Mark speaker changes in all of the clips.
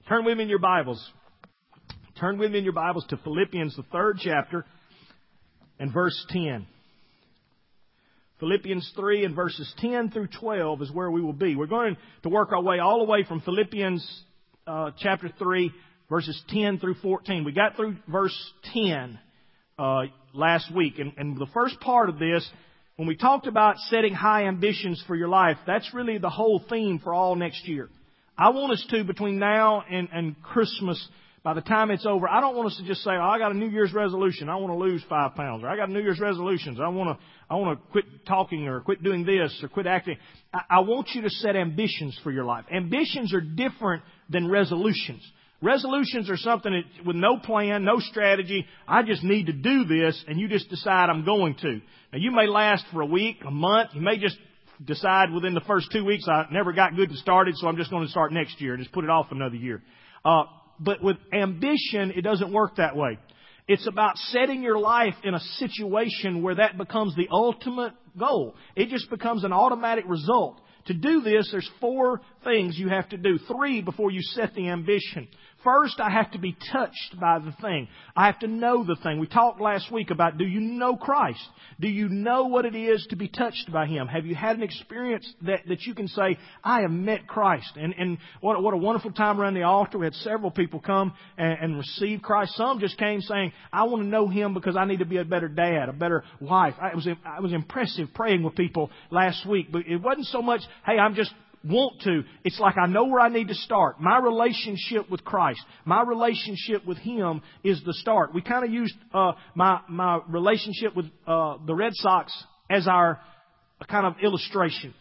Speaker 1: Turn with me in your Bibles. Turn with me in your Bibles to Philippians, the 3rd chapter, and verse 10. Philippians 3 and verses 10 through 12 is where we will be. We're going to work our way all the way from Philippians chapter 3, verses 10 through 14. We got through verse 10 last week. And the first part of this, when we talked about setting high ambitions for your life, that's really the whole theme for all next year. I want us to, between now and Christmas, by the time it's over, I don't want us to just say, oh, I got a New Year's resolution. I want to lose 5 pounds. Or I got New Year's resolutions. I want to quit talking or quit doing this or quit acting. I want you to set ambitions for your life. Ambitions are different than resolutions. Resolutions are something that, with no plan, no strategy. I just need to do this, and you just decide I'm going to. Now, you may last for a week, a month. You may just decide within the first 2 weeks, I never got good and started, so I'm just going to start next year and just put it off another year. But with ambition, it doesn't work that way. It's about setting your life in a situation where that becomes the ultimate goal. It just becomes an automatic result. To do this, there's 4 things you have to do. 3 before you set the ambition. First, I have to be touched by the thing. I have to know the thing. We talked last week about, do you know Christ? Do you know what it is to be touched by Him? Have you had an experience that you can say, I have met Christ? And what a wonderful time around the altar. We had several people come and receive Christ. Some just came saying, I want to know Him because I need to be a better dad, a better wife. I was impressive praying with people last week. But it wasn't so much, hey, I'm just want to. It's like I know where I need to start. My relationship with Christ, my relationship with Him is the start. We kind of used my relationship with the Red Sox as our kind of illustration.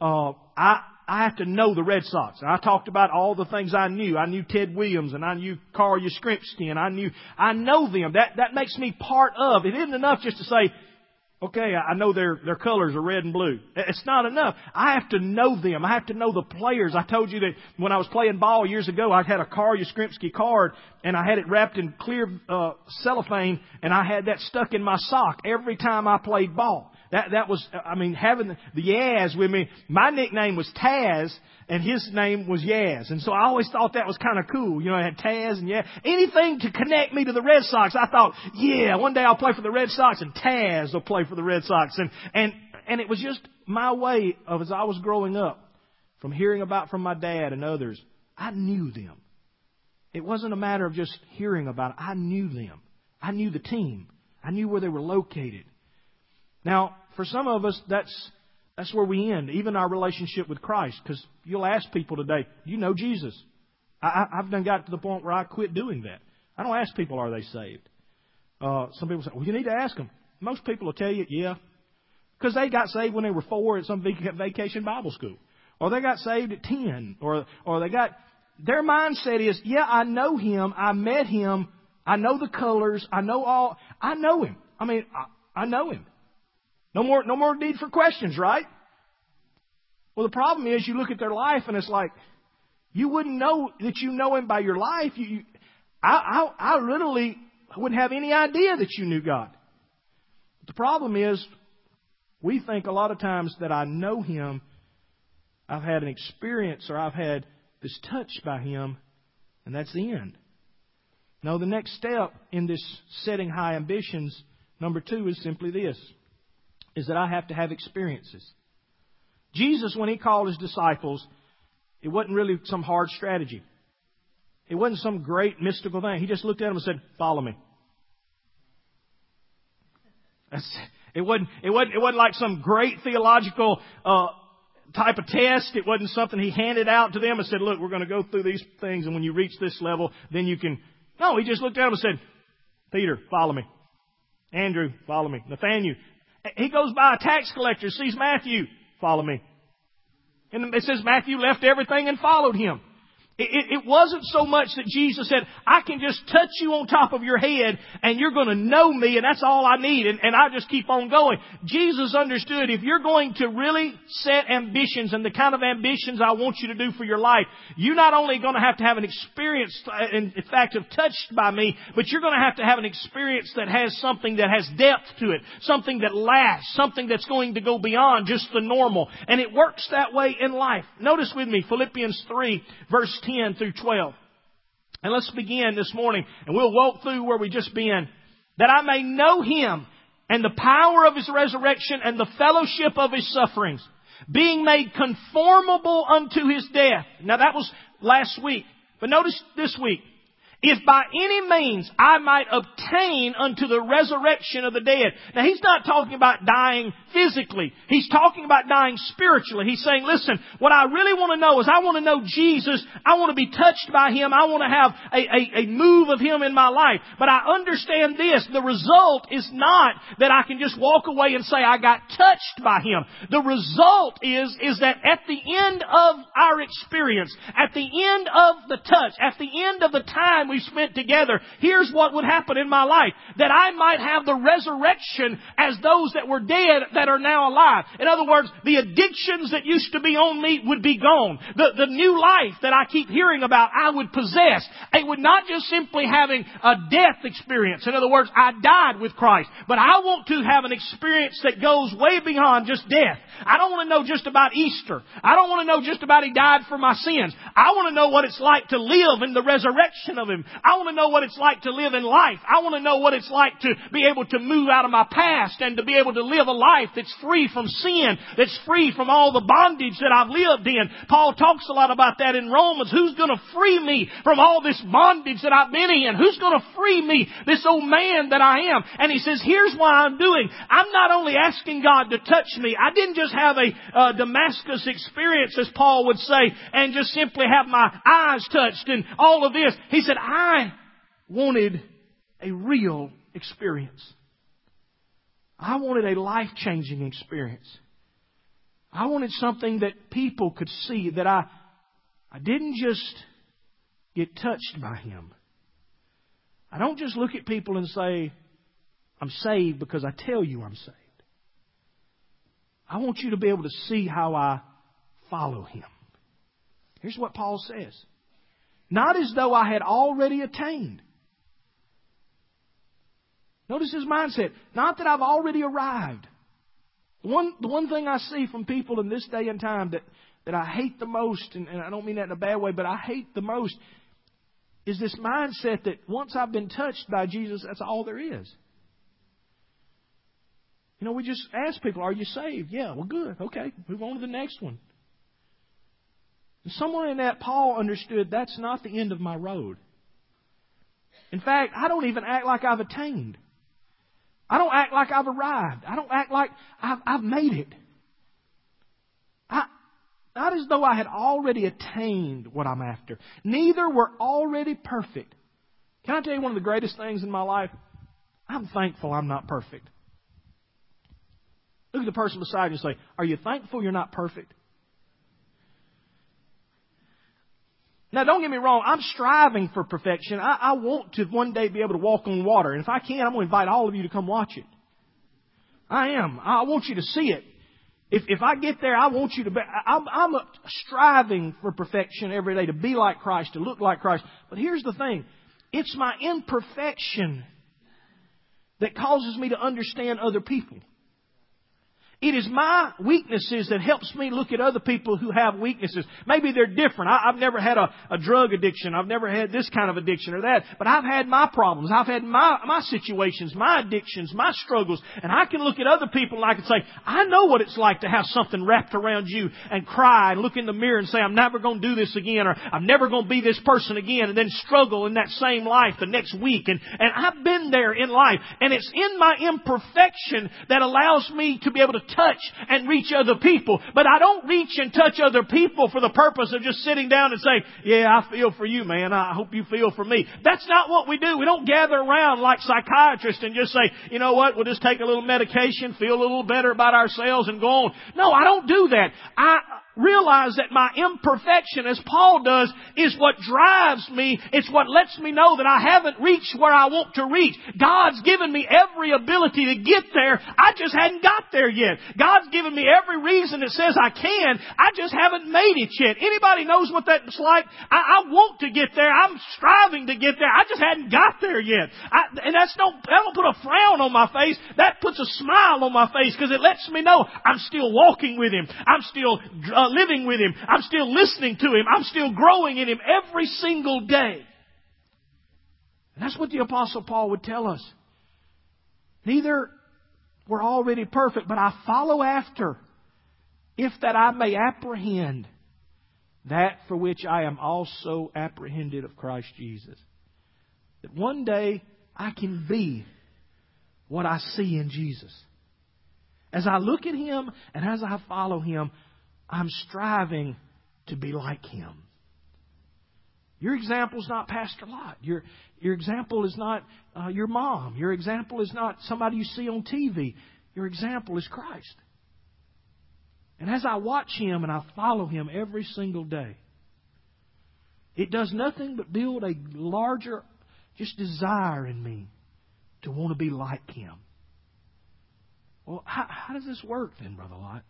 Speaker 1: I have to know the Red Sox. And I talked about all the things I knew. I knew Ted Williams and I knew Carl Yastrzemski and I know them. That makes me part of. It isn't enough just to say, okay, I know their colors are red and blue. It's not enough. I have to know them. I have to know the players. I told you that when I was playing ball years ago, I had a Carl Yastrzemski card, and I had it wrapped in clear cellophane, and I had that stuck in my sock every time I played ball. That was, I mean, having the Yaz with me. My nickname was Taz, and his name was Yaz. And so I always thought that was kind of cool. You know, I had Taz and Yaz. Anything to connect me to the Red Sox, I thought, yeah, one day I'll play for the Red Sox, and Taz will play for the Red Sox. And it was just my way of, as I was growing up, from hearing about from my dad and others, I knew them. It wasn't a matter of just hearing about it. I knew them. I knew the team. I knew where they were located. Now, for some of us, that's where we end, even our relationship with Christ. Because you'll ask people today, do you know Jesus? I've done got to the point where I quit doing that. I don't ask people, are they saved? Some people say, well, you need to ask them. Most people will tell you, yeah. Because they got saved when they were 4 at some vacation Bible school. Or they got saved at 10. Or they got... Their mindset is, yeah, I know Him. I met Him. I know the colors. I know all. I know Him. I mean, I know Him. No more need for questions, right? Well, the problem is you look at their life and it's like, you wouldn't know that you know Him by your life. I literally wouldn't have any idea that you knew God. But the problem is, we think a lot of times that I know Him, I've had an experience or I've had this touch by Him, and that's the end. No, the next step in this setting high ambitions, number 2, is simply this, is that I have to have experiences. Jesus, when He called His disciples, it wasn't really some hard strategy. It wasn't some great mystical thing. He just looked at them and said, follow me. It wasn't like some great theological type of test. It wasn't something He handed out to them and said, look, we're going to go through these things, and when you reach this level, then you can... No, He just looked at them and said, Peter, follow me. Andrew, follow me. Nathaniel. He goes by a tax collector, sees Matthew, follow me. And it says Matthew left everything and followed Him. It wasn't so much that Jesus said, I can just touch you on top of your head and you're going to know me and that's all I need and I just keep on going. Jesus understood if you're going to really set ambitions and the kind of ambitions I want you to do for your life, you're not only going to have an experience, in fact, of touched by me, but you're going to have an experience that has something that has depth to it, something that lasts, something that's going to go beyond just the normal. And it works that way in life. Notice with me Philippians 3, verse 10 through 12. And let's begin this morning, and we'll walk through where we just been. That I may know Him and the power of His resurrection and the fellowship of His sufferings, being made conformable unto His death. Now that was last week. But notice this week. If by any means I might obtain unto the resurrection of the dead. Now He's not talking about dying physically. He's talking about dying spiritually. He's saying, listen, what I really want to know is I want to know Jesus. I want to be touched by Him. I want to have a move of Him in my life. But I understand this. The result is not that I can just walk away and say I got touched by Him. The result is that at the end of our experience, at the end of the touch, at the end of the time we spent together, here's what would happen in my life. That I might have the resurrection as those that were dead that are now alive. In other words, the addictions that used to be on me would be gone. The new life that I keep hearing about, I would possess. It would not just simply having a death experience. In other words, I died with Christ. But I want to have an experience that goes way beyond just death. I don't want to know just about Easter. I don't want to know just about He died for my sins. I want to know what it's like to live in the resurrection of Him. I want to know what it's like to live in life. I want to know what it's like to be able to move out of my past and to be able to live a life that's free from sin, that's free from all the bondage that I've lived in. Paul talks a lot about that in Romans. Who's going to free me from all this bondage that I've been in? Who's going to free me, this old man that I am? And he says, here's what I'm doing. I'm not only asking God to touch me. I didn't just have a Damascus experience, as Paul would say, and just simply have my eyes touched and all of this. He said, I wanted a real experience. I wanted a life-changing experience. I wanted something that people could see, that I didn't just get touched by Him. I don't just look at people and say, I'm saved because I tell you I'm saved. I want you to be able to see how I follow Him. Here's what Paul says. Not as though I had already attained. Notice his mindset. Not that I've already arrived. The one thing I see from people in this day and time that I hate the most, and I don't mean that in a bad way, but I hate the most, is this mindset that once I've been touched by Jesus, that's all there is. You know, we just ask people, are you saved? Yeah, well, good. Okay, move on to the next one. And somewhere in that, Paul understood that's not the end of my road. In fact, I don't even act like I've attained. I don't act like I've arrived. I don't act like I've made it. Not as though I had already attained what I'm after. Neither were already perfect. Can I tell you one of the greatest things in my life? I'm thankful I'm not perfect. Look at the person beside you and say, are you thankful you're not perfect? Now, don't get me wrong. I'm striving for perfection. I want to one day be able to walk on water. And if I can, I'm going to invite all of you to come watch it. I am. I want you to see it. If I get there, I want you to be. I'm striving for perfection every day, to be like Christ, to look like Christ. But here's the thing. It's my imperfection that causes me to understand other people. It is my weaknesses that helps me look at other people who have weaknesses. Maybe they're different. I've never had a drug addiction. I've never had this kind of addiction or that. But I've had my problems. I've had my situations, my addictions, my struggles. And I can look at other people and I can say, I know what it's like to have something wrapped around you and cry and look in the mirror and say, I'm never going to do this again, or I'm never going to be this person again, and then struggle in that same life the next week. And I've been there in life. And it's in my imperfection that allows me to be able to touch and reach other people. But I don't reach and touch other people for the purpose of just sitting down and saying, yeah, I feel for you, man. I hope you feel for me. That's not what we do. We don't gather around like psychiatrists and just say, you know what, we'll just take a little medication, feel a little better about ourselves and go on. No, I don't do that. I realize that my imperfection, as Paul does, is what drives me. It's what lets me know that I haven't reached where I want to reach. God's given me every ability to get there. I just hadn't got there yet. God's given me every reason that says I can. I just haven't made it yet. Anybody knows what that's like? I want to get there. I'm striving to get there. I just hadn't got there yet. And that don't put a frown on my face. That puts a smile on my face, because it lets me know I'm still walking with Him. I'm still living with Him. I'm still listening to Him. I'm still growing in Him every single day. And that's what the Apostle Paul would tell us. Neither were already perfect, but I follow after, if that I may apprehend that for which I am also apprehended of Christ Jesus. That one day I can be what I see in Jesus. As I look at Him and as I follow Him, I'm striving to be like Him. Your example is not Pastor Lott. Your example is not your mom. Your example is not somebody you see on TV. Your example is Christ. And as I watch Him and I follow Him every single day, it does nothing but build a larger just desire in me to want to be like Him. Well, how does this work then, Brother Lott?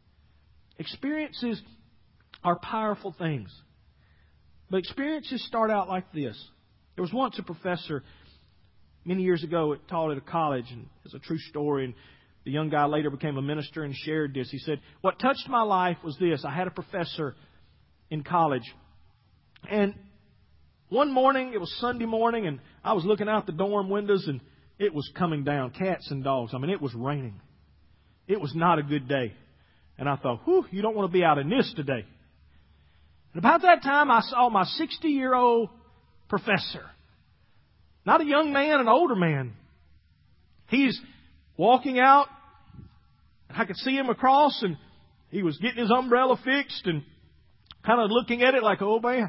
Speaker 1: Experiences are powerful things. But experiences start out like this. There was once a professor many years ago that taught at a college, and it's a true story, and the young guy later became a minister and shared this. He said, what touched my life was this. I had a professor in college, and one morning, it was Sunday morning, and I was looking out the dorm windows, and it was coming down, cats and dogs. I mean, it was raining. It was not a good day. And I thought, whew, you don't want to be out in this today. And about that time, I saw my 60-year-old professor. Not a young man, an older man. He's walking out, and I could see him across, and he was getting his umbrella fixed and kind of looking at it like, oh, man.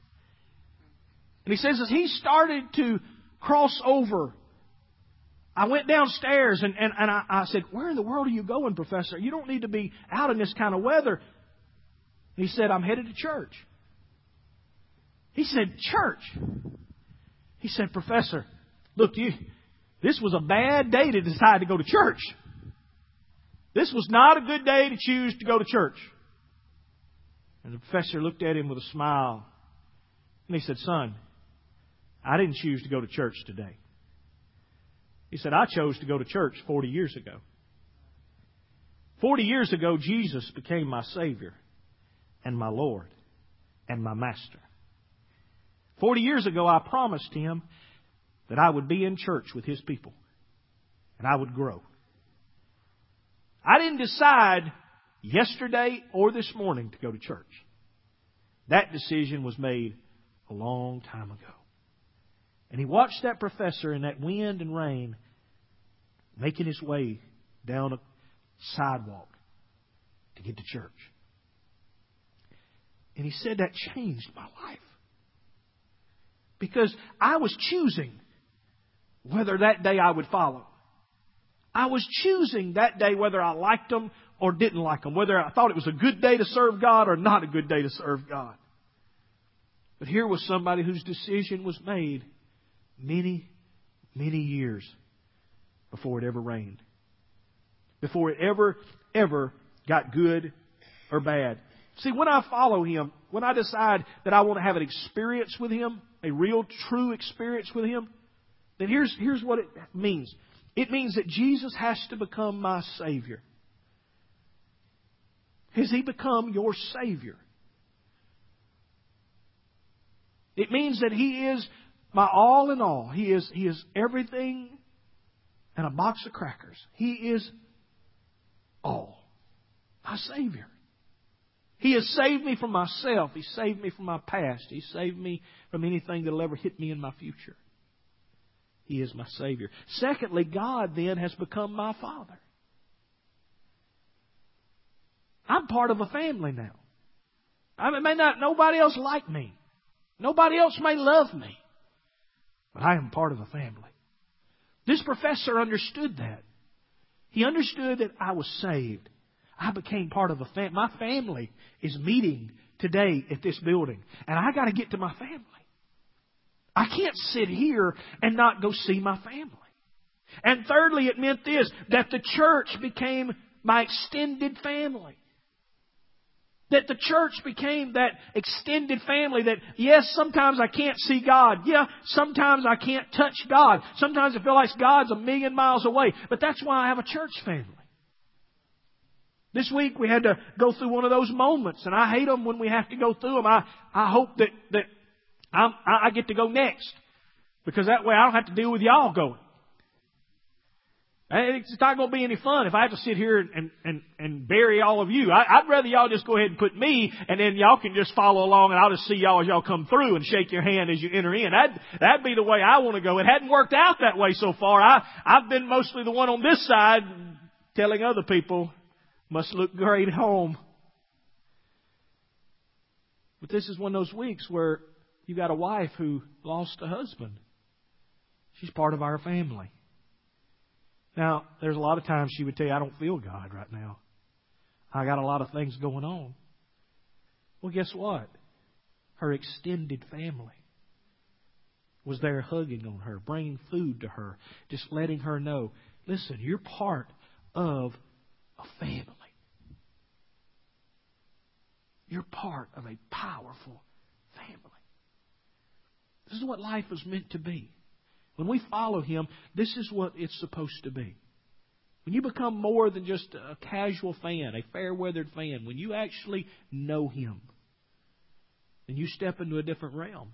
Speaker 1: And he says, as he started to cross over, I went downstairs and I said, where in the world are you going, Professor? You don't need to be out in this kind of weather. And he said, I'm headed to church. He said, church? He said, Professor, look, this was a bad day to decide to go to church. This was not a good day to choose to go to church. And the professor looked at him with a smile. And he said, son, I didn't choose to go to church today. He said, I chose to go to church 40 years ago. 40 years ago, Jesus became my Savior and my Lord and my Master. 40 years ago, I promised Him that I would be in church with His people and I would grow. I didn't decide yesterday or this morning to go to church. That decision was made a long time ago. And he watched that professor in that wind and rain making his way down a sidewalk to get to church. And he said that changed my life. Because I was choosing whether that day I would follow. I was choosing that day whether I liked them or didn't like them. Whether I thought it was a good day to serve God or not a good day to serve God. But here was somebody whose decision was made many, many years before it ever rained. Before it ever got good or bad. See, when I follow Him, when I decide that I want to have an experience with Him, a real, true experience with Him, then here's what it means. It means that Jesus has to become my Savior. Has He become your Savior? It means that He is my all in all. He is everything and a box of crackers. He is all. My Savior. He has saved me from myself. He saved me from my past. He saved me from anything that will ever hit me in my future. He is my Savior. Secondly, God then has become my Father. I'm part of a family now. I may not, nobody else like me. Nobody else may love me. But I am part of a family. This professor understood that. He understood that I was saved. I became part of a family. My family is meeting today at this building. And I got to get to my family. I can't sit here and not go see my family. And thirdly, it meant this, that the church became my extended family. That the church became that extended family that, yes, sometimes I can't see God. Yeah, sometimes I can't touch God. Sometimes I feel like God's a million miles away. But that's why I have a church family. This week we had to go through one of those moments, and I hate them when we have to go through them. I hope that I get to go next. Because that way I don't have to deal with y'all going. It's not going to be any fun if I have to sit here and bury all of you. I'd rather y'all just go ahead and put me, and then y'all can just follow along, and I'll just see y'all as y'all come through and shake your hand as you enter in. That'd be the way I want to go. It hadn't worked out that way so far. I've been mostly the one on this side telling other people, must look great at home. But this is one of those weeks where you got a wife who lost a husband. She's part of our family. Now, there's a lot of times she would tell you, I don't feel God right now. I got a lot of things going on. Well, guess what? Her extended family was there hugging on her, bringing food to her, just letting her know, listen, you're part of a family. You're part of a powerful family. This is what life is meant to be. When we follow Him, this is what it's supposed to be. When you become more than just a casual fan, a fair-weathered fan, when you actually know Him, then you step into a different realm.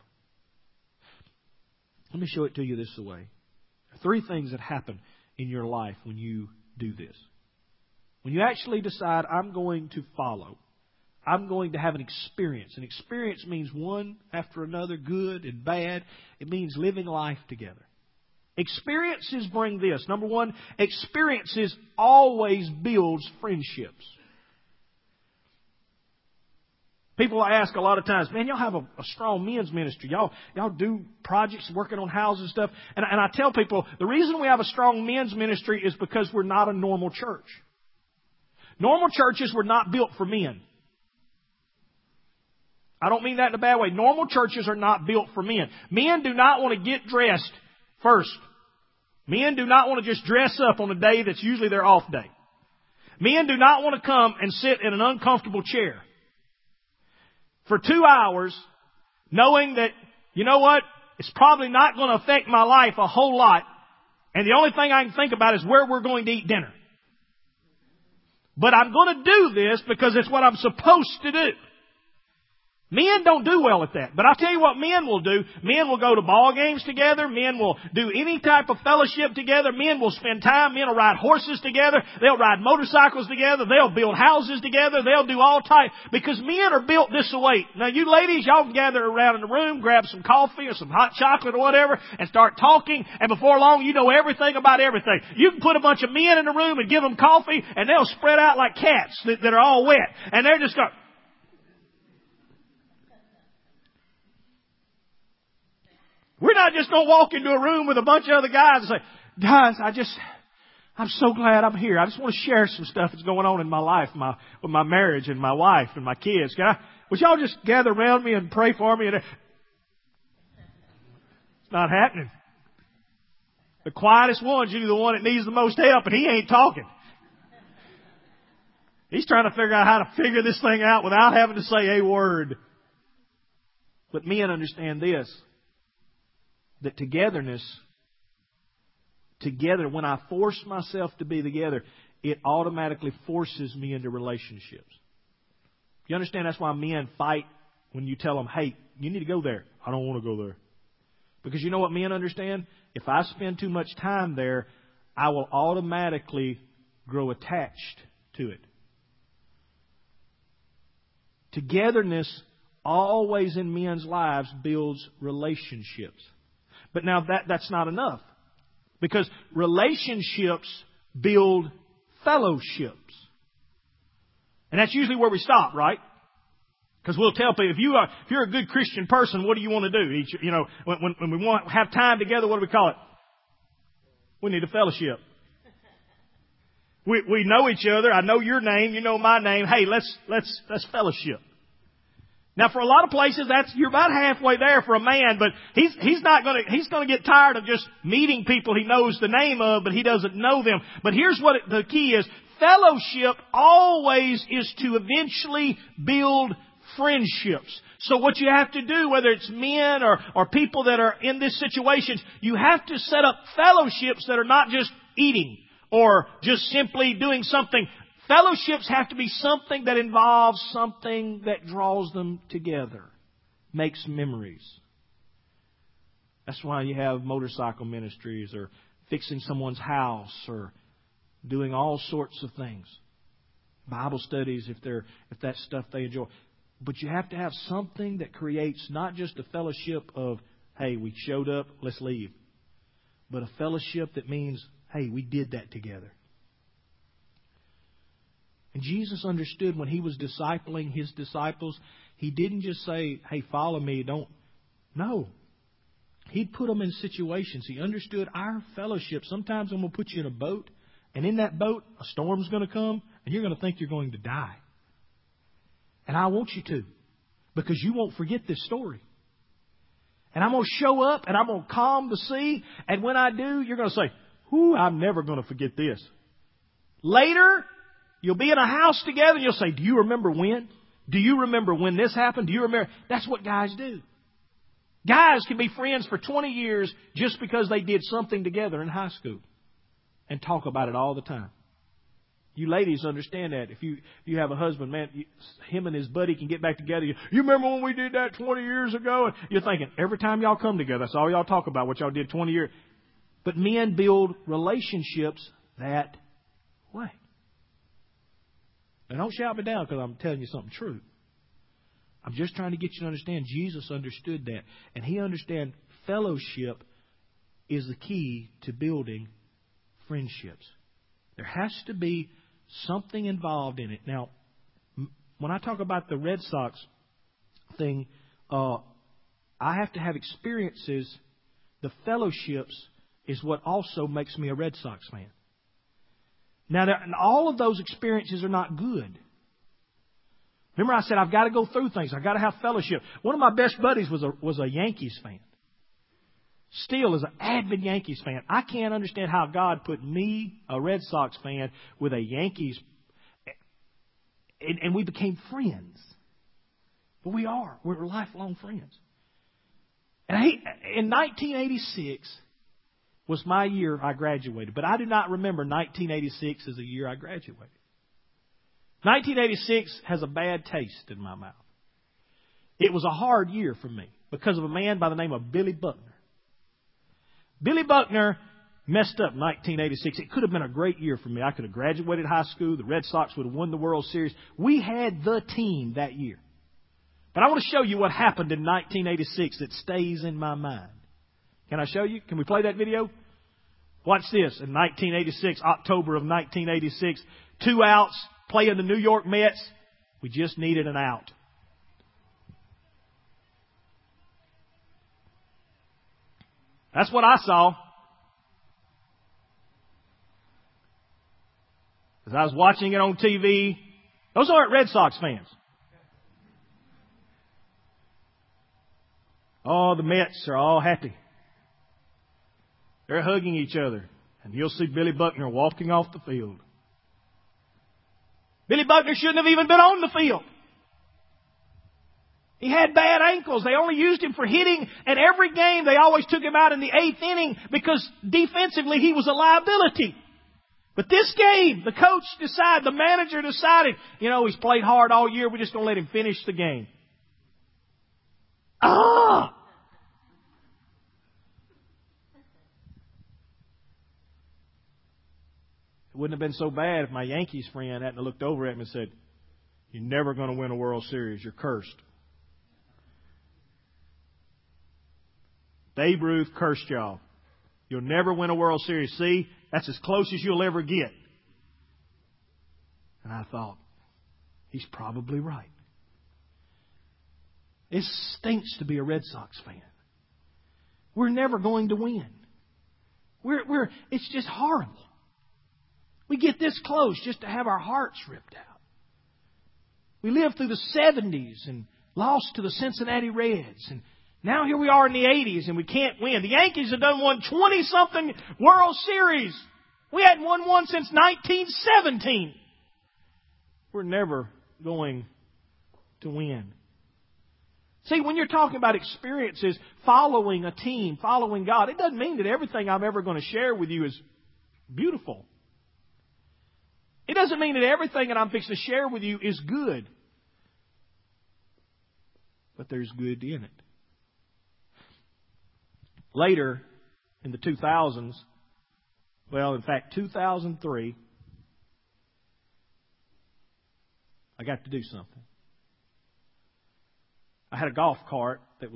Speaker 1: Let me show it to you this way. There are 3 things that happen in your life when you do this. When you actually decide, I'm going to follow, I'm going to have an experience. An experience means one after another, good and bad. It means living life together. Experiences bring this. Number 1, experiences always builds friendships. People ask a lot of times, man, y'all have a strong men's ministry. Y'all do projects working on houses and stuff. And I tell people, the reason we have a strong men's ministry is because we're not a normal church. Normal churches were not built for men. I don't mean that in a bad way. Normal churches are not built for men. Men do not want to get dressed first. Men do not want to just dress up on a day that's usually their off day. Men do not want to come and sit in an uncomfortable chair for 2 hours knowing that, you know what, it's probably not going to affect my life a whole lot, and the only thing I can think about is where we're going to eat dinner. But I'm going to do this because it's what I'm supposed to do. Men don't do well at that. But I'll tell you what men will do. Men will go to ball games together. Men will do any type of fellowship together. Men will spend time. Men will ride horses together. They'll ride motorcycles together. They'll build houses together. They'll do all type. Because men are built this way. Now you ladies, y'all can gather around in the room, grab some coffee or some hot chocolate or whatever, and start talking. And before long, you know everything about everything. You can put a bunch of men in the room and give them coffee, and they'll spread out like cats that are all wet. And they're just going... We're not just going to walk into a room with a bunch of other guys and say, guys, I'm so glad I'm here. I just want to share some stuff that's going on in my life, with my marriage and my wife and my kids. Would y'all just gather around me and pray for me? It's not happening. The quietest one's usually the one that needs the most help, and he ain't talking. He's trying to figure out how to figure this thing out without having to say a word. But men understand this. That togetherness, when I force myself to be together, it automatically forces me into relationships. You understand that's why men fight when you tell them, hey, you need to go there. I don't want to go there. Because you know what men understand? If I spend too much time there, I will automatically grow attached to it. Togetherness always in men's lives builds relationships. But now that's not enough. Because relationships build fellowships. And that's usually where we stop, right? Because we'll tell people, if you're a good Christian person, what do you want to do? When we want to have time together, what do we call it? We need a fellowship. We know each other. I know your name. You know my name. Hey, let's fellowship. Now, for a lot of places, you're about halfway there for a man, but he's going to get tired of just meeting people he knows the name of, but he doesn't know them. But here's what the key is. Fellowship always is to eventually build friendships. So what you have to do, whether it's men or people that are in this situation, you have to set up fellowships that are not just eating or just simply doing something. Fellowships have to be something that involves something that draws them together, makes memories. That's why you have motorcycle ministries or fixing someone's house or doing all sorts of things. Bible studies if that's stuff they enjoy. But you have to have something that creates not just a fellowship of, hey, we showed up, let's leave. But a fellowship that means, hey, we did that together. And Jesus understood when He was discipling His disciples, He didn't just say, hey, follow me, don't. No. He'd put them in situations. He understood our fellowship. Sometimes I'm going to put you in a boat, and in that boat, a storm's going to come, and you're going to think you're going to die. And I want you to, because you won't forget this story. And I'm going to show up, and I'm going to calm the sea, and when I do, you're going to say, whoo, I'm never going to forget this. Later, you'll be in a house together, and you'll say, do you remember when? Do you remember when this happened? Do you remember? That's what guys do. Guys can be friends for 20 years just because they did something together in high school and talk about it all the time. You ladies understand that. If you have a husband, man, him and his buddy can get back together. You remember when we did that 20 years ago? And you're thinking, every time y'all come together, that's all y'all talk about, what y'all did 20 years. But men build relationships that way. Now, don't shout me down because I'm telling you something true. I'm just trying to get you to understand Jesus understood that. And He understood fellowship is the key to building friendships. There has to be something involved in it. Now, when I talk about the Red Sox thing, I have to have experiences. The fellowships is what also makes me a Red Sox fan. Now, all of those experiences are not good. Remember I said I've got to go through things. I've got to have fellowship. One of my best buddies was a Yankees fan. Still is an avid Yankees fan. I can't understand how God put me, a Red Sox fan, with a Yankees. And we became friends. But we are. We're lifelong friends. And in 1986 was my year I graduated. But I do not remember 1986 as the year I graduated. 1986 has a bad taste in my mouth. It was a hard year for me because of a man by the name of Billy Buckner. Billy Buckner messed up 1986. It could have been a great year for me. I could have graduated high school. The Red Sox would have won the World Series. We had the team that year. But I want to show you what happened in 1986 that stays in my mind. Can I show you? Can we play that video? Watch this. In 1986, October of 1986, 2 outs, playing the New York Mets. We just needed an out. That's what I saw. As I was watching it on TV. Those aren't Red Sox fans. Oh, the Mets are all happy. They're hugging each other. And you'll see Billy Buckner walking off the field. Billy Buckner shouldn't have even been on the field. He had bad ankles. They only used him for hitting. And every game they always took him out in the 8th inning because defensively he was a liability. But this game, the coach decided, the manager decided, he's played hard all year. We're just going to let him finish the game. It wouldn't have been so bad if my Yankees friend hadn't looked over at me and said, "You're never going to win a World Series. You're cursed." Babe Ruth cursed y'all. You'll never win a World Series. See, that's as close as you'll ever get. And I thought, he's probably right. It stinks to be a Red Sox fan. We're never going to win. It's just horrible. We get this close just to have our hearts ripped out. We lived through the 70s and lost to the Cincinnati Reds. And now here we are in the 80s and we can't win. The Yankees have won 20-something World Series. We hadn't won one since 1917. We're never going to win. See, when you're talking about experiences, following a team, following God, it doesn't mean that everything I'm ever going to share with you is beautiful. It doesn't mean that everything that I'm fixing to share with you is good. But there's good in it. Later, in the 2000s, well, in fact, 2003, I got to do something. I had a golf cart that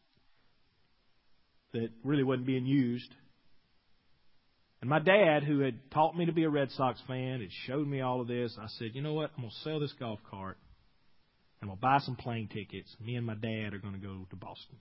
Speaker 1: really wasn't being used. And my dad, who had taught me to be a Red Sox fan, had showed me all of this. I said, you know what? I'm going to sell this golf cart. I'm going to buy some plane tickets. Me and my dad are going to go to Boston.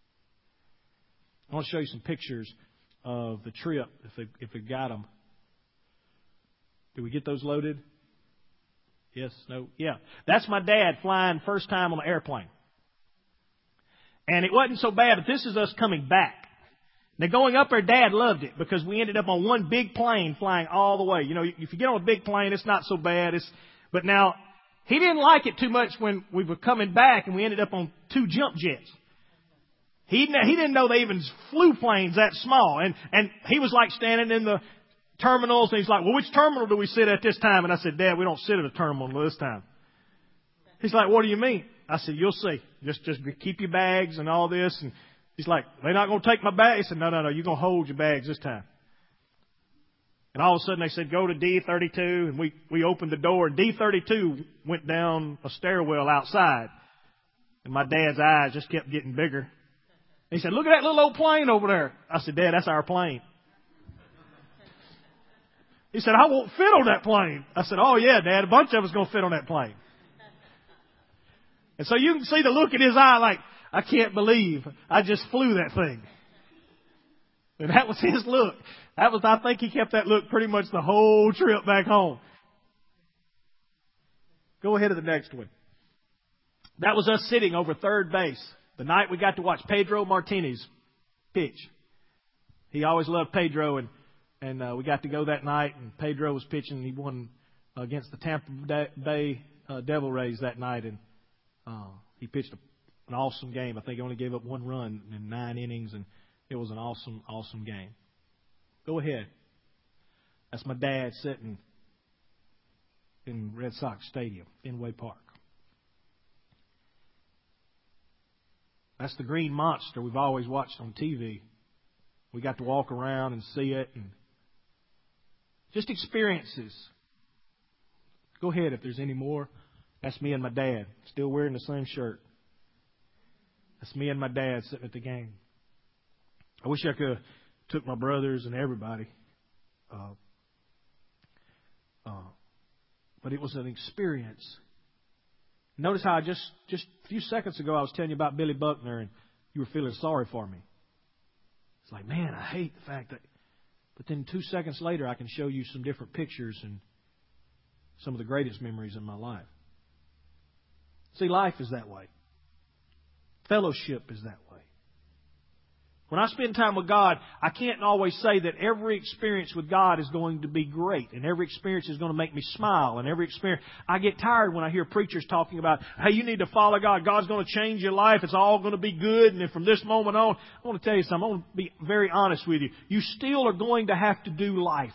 Speaker 1: I want to show you some pictures of the trip, if we got them. Did we get those loaded? Yes? No? Yeah. That's my dad flying first time on an airplane. And it wasn't so bad, but this is us coming back. Now, going up there, Dad loved it because we ended up on one big plane flying all the way. You know, if you get on a big plane, it's not so bad. But now, he didn't like it too much when we were coming back and we ended up on 2 jump jets. He didn't know they even flew planes that small. And he was like standing in the terminals and he's like, well, which terminal do we sit at this time? And I said, Dad, we don't sit at a terminal this time. He's like, what do you mean? I said, you'll see. Just keep your bags and all this. And he's like, they're not going to take my bag. He said, no, you're going to hold your bags this time. And all of a sudden they said, go to D32. And we opened the door and D32 went down a stairwell outside. And my dad's eyes just kept getting bigger. He said, look at that little old plane over there. I said, Dad, that's our plane. He said, I won't fit on that plane. I said, oh yeah, Dad, a bunch of us going to fit on that plane. And so you can see the look in his eye like, I can't believe I just flew that thing. And that was his look. I think he kept that look pretty much the whole trip back home. Go ahead to the next one. That was us sitting over third base. The night we got to watch Pedro Martinez pitch. He always loved Pedro and we got to go that night and Pedro was pitching. He won against the Tampa Bay Devil Rays that night and he pitched an awesome game. I think he only gave up 1 run in 9 innings, and it was an awesome, awesome game. Go ahead. That's my dad sitting in Red Sox Stadium, Fenway Park. That's the green monster we've always watched on TV. We got to walk around and see it, and just experiences. Go ahead if there's any more. That's me and my dad, still wearing the same shirt. That's me and my dad sitting at the game. I wish I could have took my brothers and everybody. But it was an experience. Notice how just a few seconds ago I was telling you about Billy Buckner and you were feeling sorry for me. It's like, man, I hate the fact that... But then 2 seconds later I can show you some different pictures and some of the greatest memories in my life. See, life is that way. Fellowship is that way. When I spend time with God, I can't always say that every experience with God is going to be great and every experience is going to make me smile and every experience. I get tired when I hear preachers talking about, hey, you need to follow God. God's going to change your life. It's all going to be good. And then from this moment on, I want to tell you something. I want to be very honest with you. You still are going to have to do life.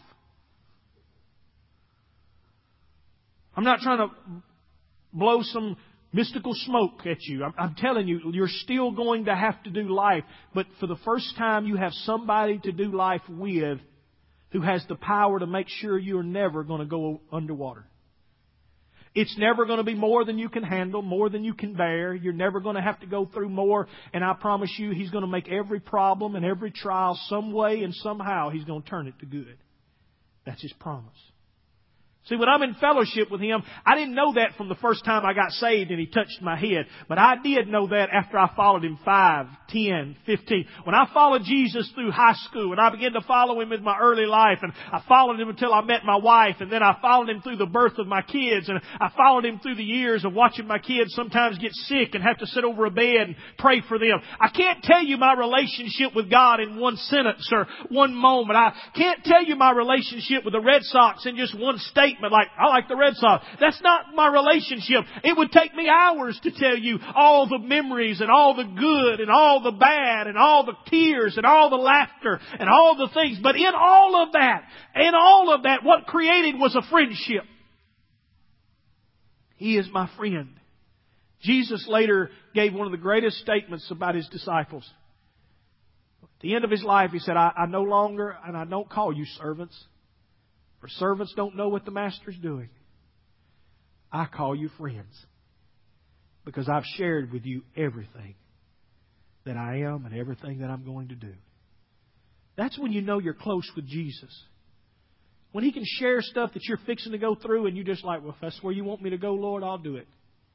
Speaker 1: I'm not trying to blow some mystical smoke at you. I'm telling you, you're still going to have to do life. But for the first time, you have somebody to do life with who has the power to make sure you're never going to go underwater. It's never going to be more than you can handle, more than you can bear. You're never going to have to go through more. And I promise you, He's going to make every problem and every trial some way and somehow He's going to turn it to good. That's His promise. See, when I'm in fellowship with Him, I didn't know that from the first time I got saved and He touched my head. But I did know that after I followed Him 5, 10, 15. When I followed Jesus through high school and I began to follow Him in my early life and I followed Him until I met my wife and then I followed Him through the birth of my kids and I followed Him through the years of watching my kids sometimes get sick and have to sit over a bed and pray for them. I can't tell you my relationship with God in one sentence or one moment. I can't tell you my relationship with the Red Sox in just one statement. Like, I like the Red Sox. That's not my relationship. It would take me hours to tell you all the memories and all the good and all the bad and all the tears and all the laughter and all the things. But in all of that, what created was a friendship. He is my friend. Jesus later gave one of the greatest statements about His disciples. the end of his life, he said, I no longer, and I don't call you servants, for servants don't know what the master's doing. I call you friends, because I've shared with you everything that I am and everything that I'm going to do. That's when you know you're close with Jesus. When He can share stuff that you're fixing to go through and you're just like, well, if that's where you want me to go, Lord, I'll do it.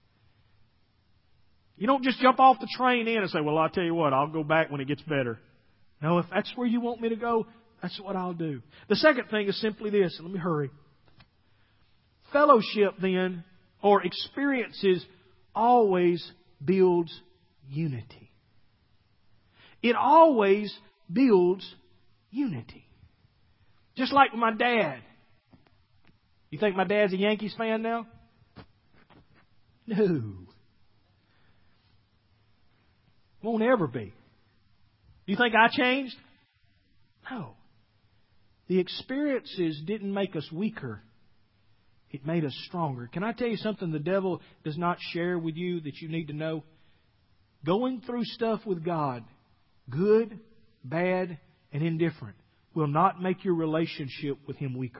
Speaker 1: You don't just jump off the train in and say, well, I'll tell you what, I'll go back when it gets better. No, if that's where you want me to go, that's what I'll do. The second thing is simply this, and let me hurry. Fellowship then, or experiences, always builds unity. It always builds unity. Just like my dad. You think my dad's a Yankees fan now? No. Won't ever be. Do you think I changed? No. The experiences didn't make us weaker. It made us stronger. Can I tell you something the devil does not share with you that you need to know? Going through stuff with God, good, bad, and indifferent, will not make your relationship with Him weaker.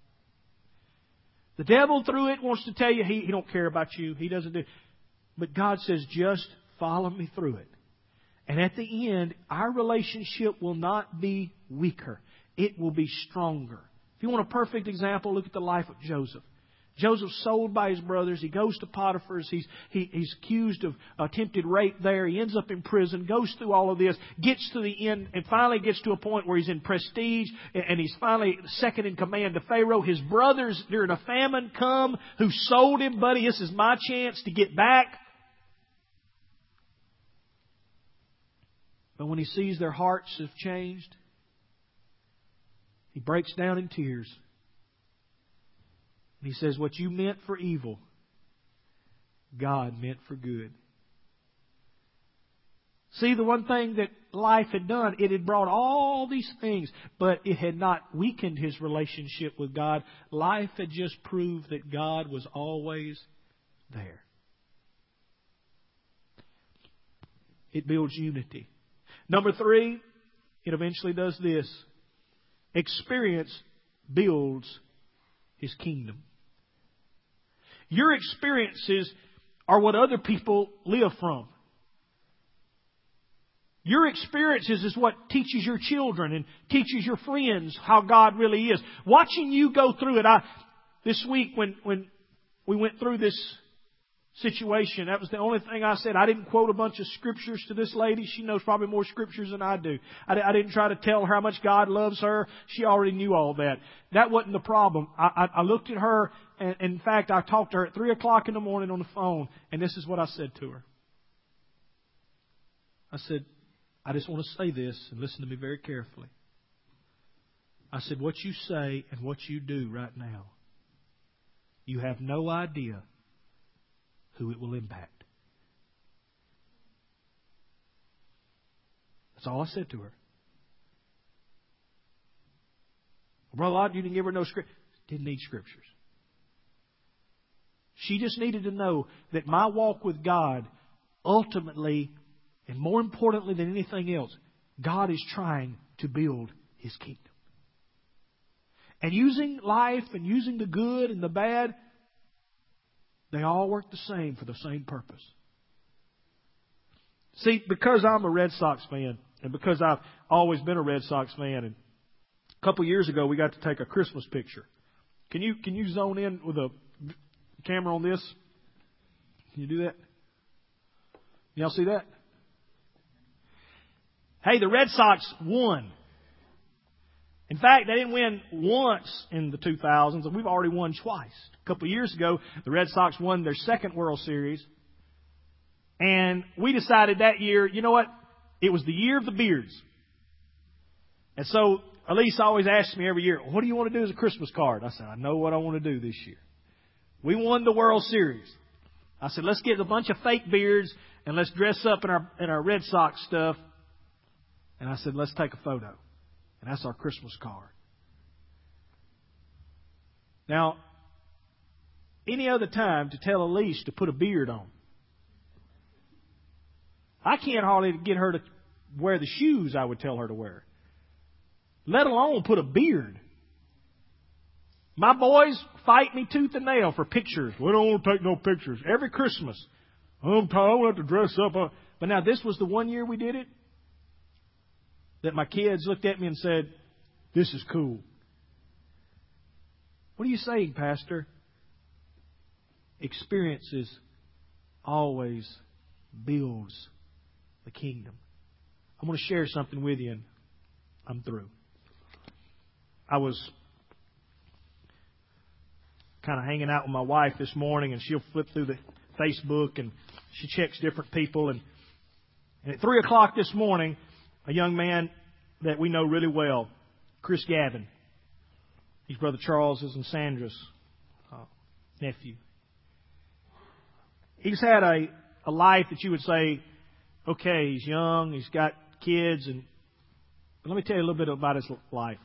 Speaker 1: The devil through it wants to tell you he don't care about you. He doesn't do. But God says, just follow me through it. And at the end, our relationship will not be weaker. It will be stronger. If you want a perfect example, look at the life of Joseph. Joseph's sold by his brothers. He goes to Potiphar's. He's accused of attempted rape there. He ends up in prison, goes through all of this, gets to the end, and finally gets to a point where he's in prestige, and he's finally second in command to Pharaoh. His brothers, during a famine, come who sold him. Buddy, this is my chance to get back. But when he sees their hearts have changed, he breaks down in tears. And he says, what you meant for evil, God meant for good. See, the one thing that life had done, it had brought all these things, but it had not weakened his relationship with God. Life had just proved that God was always there. It builds unity. Number 3, it eventually does this. Experience builds His kingdom. Your experiences are what other people live from. Your experiences is what teaches your children and teaches your friends how God really is. Watching you go through it. This week when we went through this situation, that was the only thing I said. I didn't quote a bunch of scriptures to this lady. She knows probably more scriptures than I do. I didn't try to tell her how much God loves her. She already knew all that. That wasn't the problem. I looked at her, and in fact, I talked to her at 3 o'clock in the morning on the phone, and this is what I said to her. I said, I just want to say this, and listen to me very carefully. I said, what you say and what you do right now, you have no idea who it will impact. That's all I said to her. Brother Lott, you didn't give her no scripture. Didn't need scriptures. She just needed to know that my walk with God, ultimately, and more importantly than anything else, God is trying to build His kingdom. And using life and using the good and the bad, they all work the same for the same purpose. See, because I'm a Red Sox fan, and because I've always been a Red Sox fan, and a couple of years ago we got to take a Christmas picture. Can you zone in with a camera on this? Can you do that? Y'all see that? Hey, the Red Sox won. In fact, they didn't win once in the 2000s, and we've already won twice. A couple of years ago, the Red Sox won their second World Series. And we decided that year, you know what? It was the year of the beards. And so Elise always asks me every year, what do you want to do as a Christmas card? I said, I know what I want to do this year. We won the World Series. I said, let's get a bunch of fake beards and let's dress up in our Red Sox stuff. And I said, let's take a photo. And that's our Christmas card. Now, any other time to tell Elise to put a beard on, I can't hardly get her to wear the shoes I would tell her to wear, let alone put a beard. My boys fight me tooth and nail for pictures. We don't want to take no pictures. Every Christmas, I'm tired. I want to have to dress up. But now this was the one year we did it that my kids looked at me and said, "This is cool." What are you saying, Pastor? Experiences always builds the kingdom. I'm going to share something with you and I'm through. I was kind of hanging out with my wife this morning, and she'll flip through the Facebook and she checks different people. And at 3 o'clock this morning, a young man that we know really well, Chris Gavin, he's Brother Charles's and Sandra's nephew. He's had a life that you would say, okay, he's young, he's got kids, but let me tell you a little bit about his life.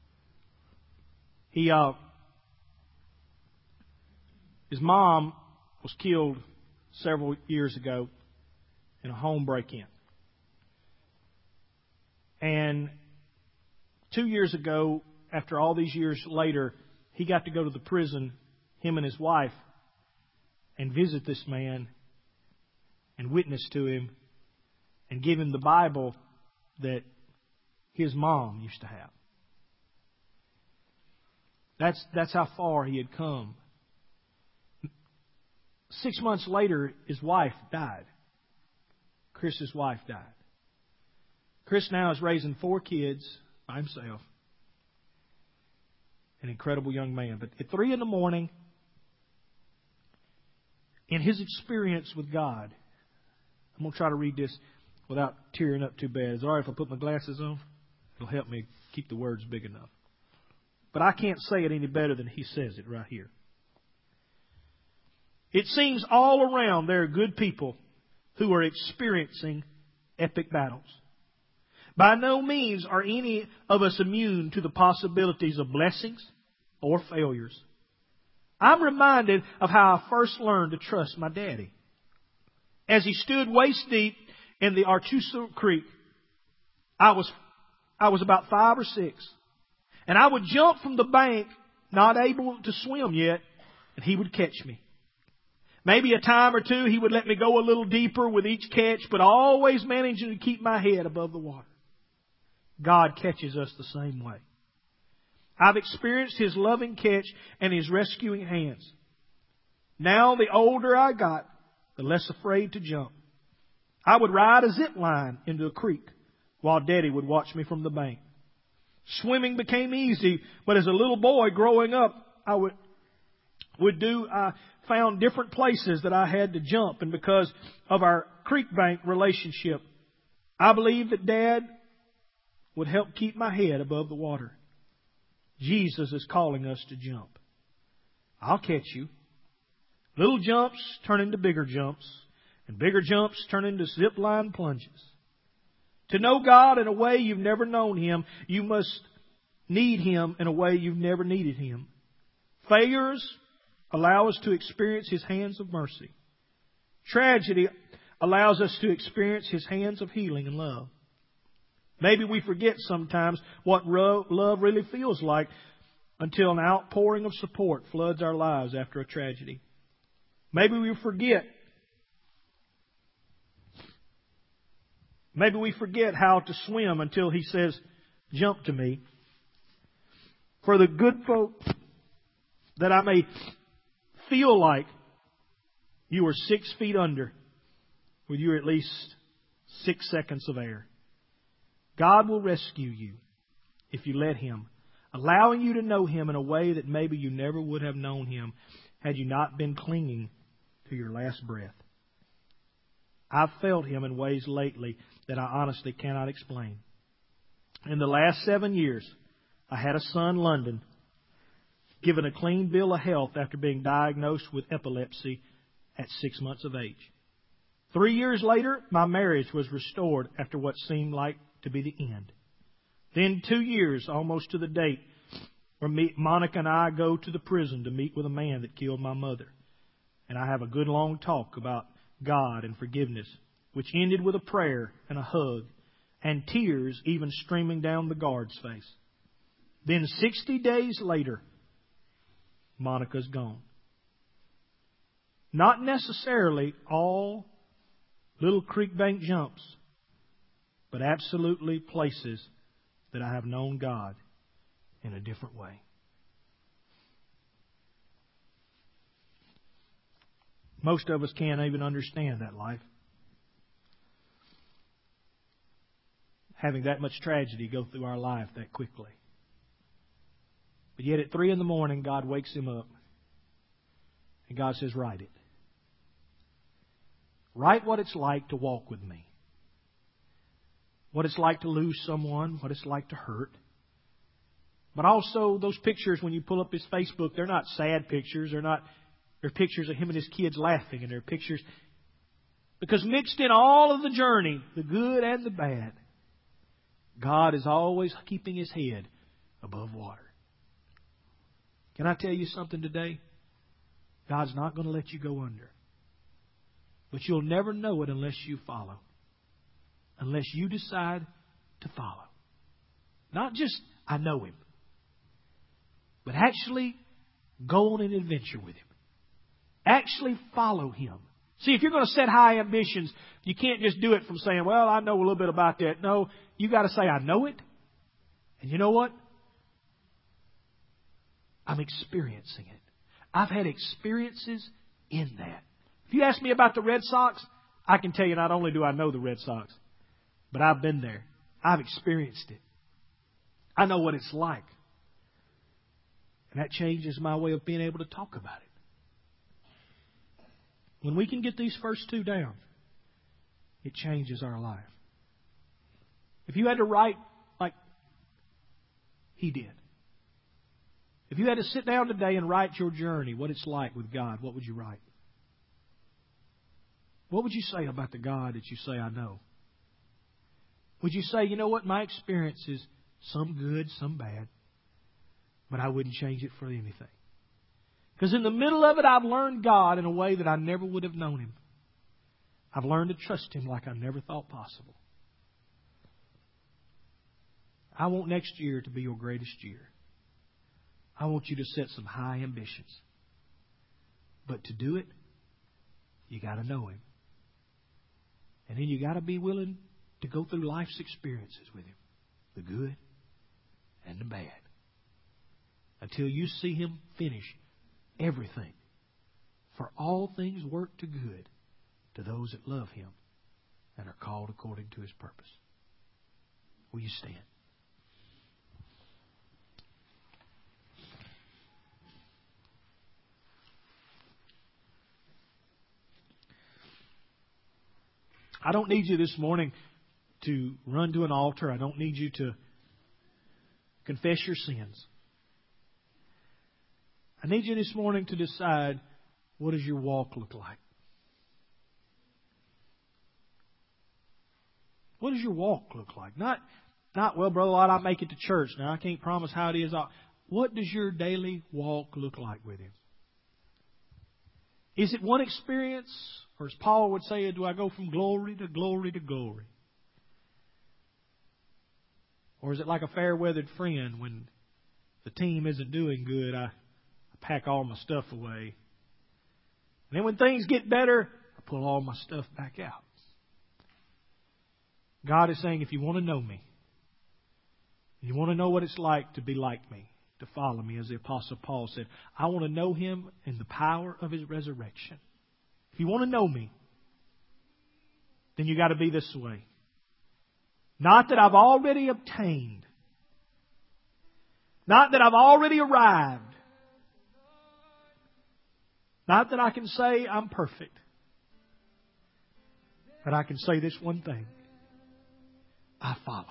Speaker 1: His mom was killed several years ago in a home break-in. And 2 years ago, after all these years later, he got to go to the prison, him and his wife, and visit this man and witness to him and give him the Bible that his mom used to have. That's how far he had come. 6 months later, his wife died. Chris's wife died. Chris now is raising 4 kids by himself. An incredible young man. But at 3 a.m, in his experience with God, I'm going to try to read this without tearing up too bad. Is it all right if I put my glasses on? It'll help me keep the words big enough. But I can't say it any better than he says it right here. It seems all around there are good people who are experiencing epic battles. By no means are any of us immune to the possibilities of blessings or failures. I'm reminded of how I first learned to trust my daddy. As he stood waist deep in the Artuso Creek, I was about 5 or 6. And I would jump from the bank, not able to swim yet, and he would catch me. Maybe a time or two he would let me go a little deeper with each catch, but always managing to keep my head above the water. God catches us the same way. I've experienced His loving catch and His rescuing hands. Now, the older I got, the less afraid to jump. I would ride a zip line into a creek while Daddy would watch me from the bank. Swimming became easy, but as a little boy growing up, I found different places that I had to jump, and because of our creek bank relationship, I believed that Dad would help keep my head above the water. Jesus is calling us to jump. I'll catch you. Little jumps turn into bigger jumps, and bigger jumps turn into zip line plunges. To know God in a way you've never known Him, you must need Him in a way you've never needed Him. Failures allow us to experience His hands of mercy. Tragedy allows us to experience His hands of healing and love. Maybe we forget sometimes what love really feels like until an outpouring of support floods our lives after a tragedy. Maybe we forget how to swim until He says, "Jump to me." For the good folk, that I may feel like you are 6 feet under with you at least 6 seconds of air. God will rescue you if you let Him, allowing you to know Him in a way that maybe you never would have known Him had you not been clinging to your last breath. I've felt Him in ways lately that I honestly cannot explain. In the last 7 years, I had a son, London, given a clean bill of health after being diagnosed with epilepsy at 6 months of age. 3 years later, my marriage was restored after what seemed like to be the end. Then 2 years, almost to the date, where Monica and I go to the prison to meet with a man that killed my mother. And I have a good long talk about God and forgiveness, which ended with a prayer and a hug and tears even streaming down the guard's face. Then 60 days later, Monica's gone. Not necessarily all little creek bank jumps, but absolutely places that I have known God in a different way. Most of us can't even understand that life. Having that much tragedy go through our life that quickly. But yet at 3 a.m, God wakes him up. And God says, write it. Write what it's like to walk with me. What it's like to lose someone. What it's like to hurt. But also those pictures, when you pull up his Facebook, they're not sad pictures. They're pictures of him and his kids laughing. And they're pictures... Because mixed in all of the journey, the good and the bad, God is always keeping His head above water. Can I tell you something today? God's not going to let you go under. But you'll never know it unless you follow. Unless you decide to follow. Not just, I know Him. But actually go on an adventure with Him. Actually follow Him. See, if you're going to set high ambitions, you can't just do it from saying, well, I know a little bit about that. No, you got to say, I know it. And you know what? I'm experiencing it. I've had experiences in that. If you ask me about the Red Sox, I can tell you not only do I know the Red Sox, but I've been there. I've experienced it. I know what it's like. And that changes my way of being able to talk about it. When we can get these first two down, it changes our life. If you had to write like he did, if you had to sit down today and write your journey, what it's like with God, what would you write? What would you say about the God that you say, I know? Would you say, you know what, my experience is some good, some bad, but I wouldn't change it for anything? Because in the middle of it, I've learned God in a way that I never would have known Him. I've learned to trust Him like I never thought possible. I want next year to be your greatest year. I want you to set some high ambitions. But to do it, you got to know Him. And then you got to be willing to go through life's experiences with Him. The good and the bad. Until you see Him finish everything. For all things work to good to those that love Him and are called according to His purpose. Will you stand? I don't need you this morning to run to an altar. I don't need you to confess your sins. I need you this morning to decide, what does your walk look like? What does your walk look like? Not well, Brother Lott, I make it to church. Now, I can't promise how it is. What does your daily walk look like with Him? Is it one experience? Or as Paul would say, do I go from glory to glory to glory? Or is it like a fair-weathered friend when the team isn't doing good, I pack all my stuff away. And then when things get better, I pull all my stuff back out. God is saying, if you want to know me, you want to know what it's like to be like me, to follow me, as the Apostle Paul said, I want to know Him in the power of His resurrection. If you want to know me, then you got to be this way. Not that I've already obtained. Not that I've already arrived. Not that I can say I'm perfect. But I can say this one thing. I follow.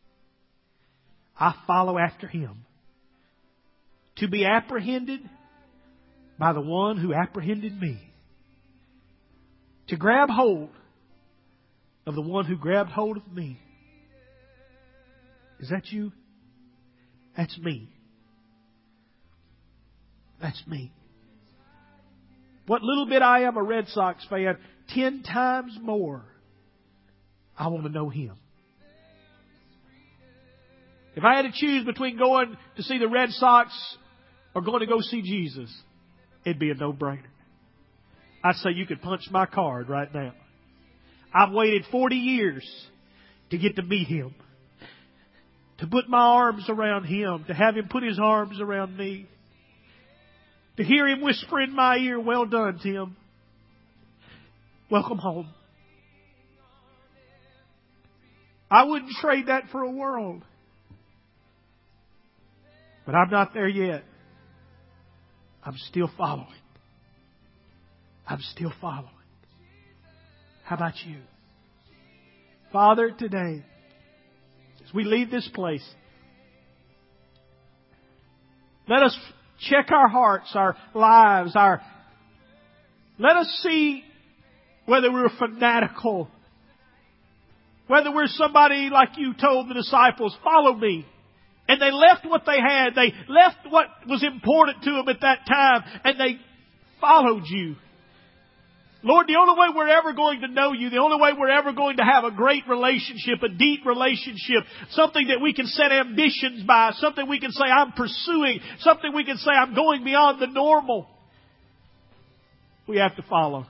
Speaker 1: I follow after Him. To be apprehended by the one who apprehended me. To grab hold of the one who grabbed hold of me. Is that you? That's me. That's me. What little bit I am a Red Sox fan, 10 times more, I want to know Him. If I had to choose between going to see the Red Sox or going to go see Jesus, it'd be a no-brainer. I'd say you could punch my card right now. I've waited 40 years to get to meet Him, to put my arms around Him, to have Him put His arms around me, to hear Him whisper in my ear, "Well done, Tim. Welcome home." I wouldn't trade that for a world. But I'm not there yet. I'm still following. I'm still following. How about you? Father, today, as we leave this place, let us check our hearts, our lives, let us see whether we're fanatical, whether we're somebody like you told the disciples, "Follow me." And they left what they had. They left what was important to them at that time. And they followed you. Lord, the only way we're ever going to know you, the only way we're ever going to have a great relationship, a deep relationship, something that we can set ambitions by, something we can say I'm pursuing, something we can say I'm going beyond the normal, we have to follow.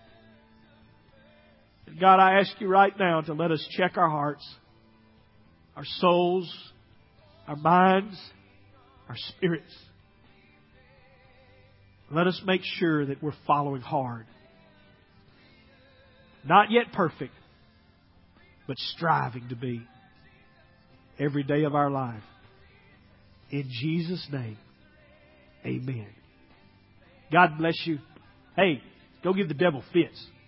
Speaker 1: And God, I ask you right now to let us check our hearts, our souls, our minds, our spirits. Let us make sure that we're following hard. Not yet perfect, but striving to be every day of our life. In Jesus' name, amen. God bless you. Hey, go give the devil fits.